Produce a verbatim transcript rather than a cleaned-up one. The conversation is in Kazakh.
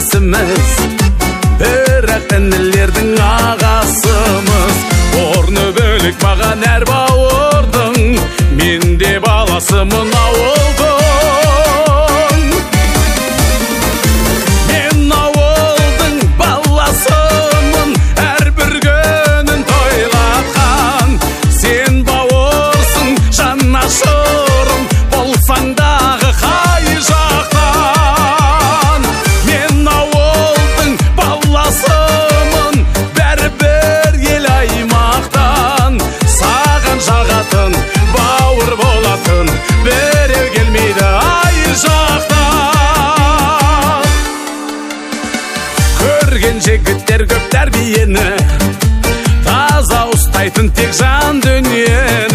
інісіміз, бірақ інілердің ағасымыз. Орны бөлік маған әр бауырдың, мен де баласымын ауылдың. Мен ауылдың баласымын, әрбір күнін тойлатқан. Сен бауырсың жанашырым, болсаң дағы қай жақтан. Мен ауылдың баласымын, бәрібір ел аймақтан. Саған жағатын, бауыр болатын, біреу келмейді ай жақтан. Көрген жігіттер көп тәрбиені, таза ұстайтын тек жан дүние.